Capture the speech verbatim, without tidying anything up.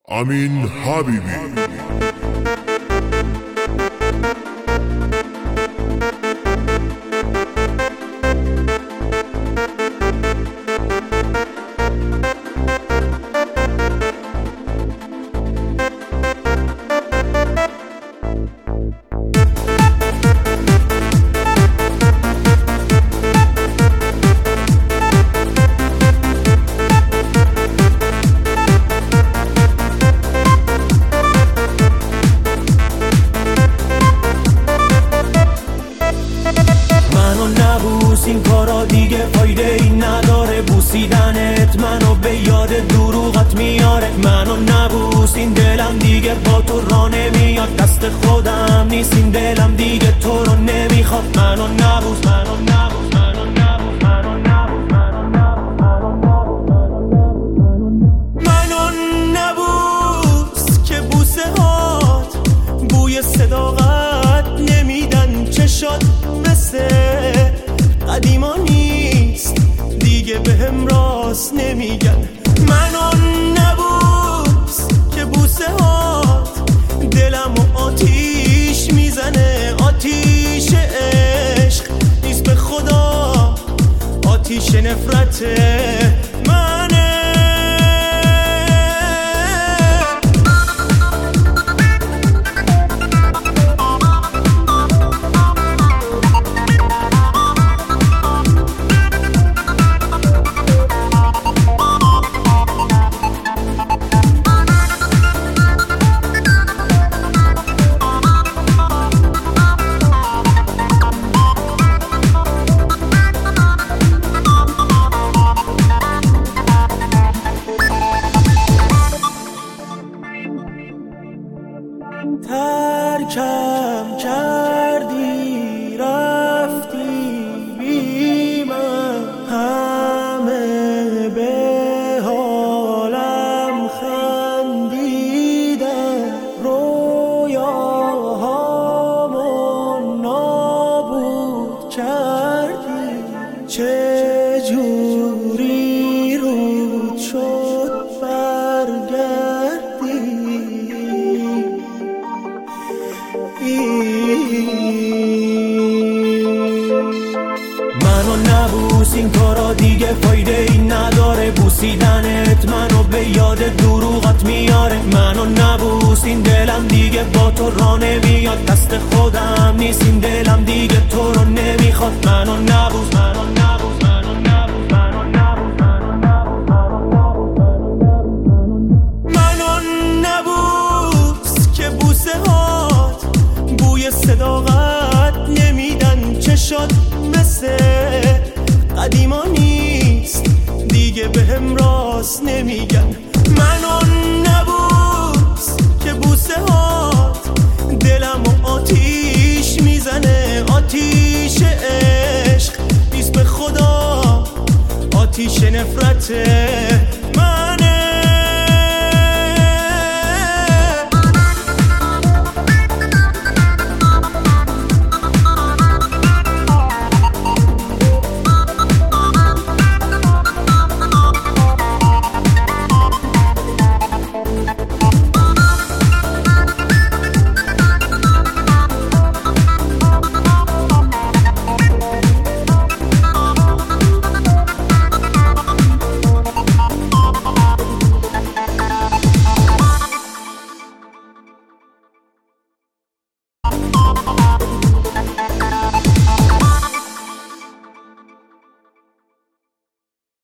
امین حبیبی. این کارا دیگه فایده ای نداره، بوسیدنت منو به یاد دروغت میاره. منو نبوس، این دلم دیگه با تو راه نمیاد، دست خودم نیست این دلم دیگه تو رو نمیخواد. منو نبوس، منو نبوس، منو نبوس، منو نبوس، منو نبوس که بوسه هات بوی صداقت نمیدن، چشات مثل قدیما نیست دیگه بهم راست نمیگن. منو نبوس که بوسه هات دلمو آتیش میزنه، آتیش عشق نیست به خدا، آتیش نفرته منه. ترکم کردی رفتی بی من، همه به حالم خندیدن، رویاهامو نابود کردی. چجوری رود شد برگردی؟ منو نبوس، این کارا دیگه فایده ای نداره، بوسیدنت منو به یاد دروغت میاره. منو نبوس، این دلم دیگه با تو راه نمیاد، دست خودم نیست این دلم دیگه تو رو نمیخواد. منو نبوس، منو نبوس، منو نبوس، منو نبوس، منو نبوس که بوسه هات بوی صداقت نمیدن، چشات مثل قدیما نیست دیگه بهم راست نمیگن.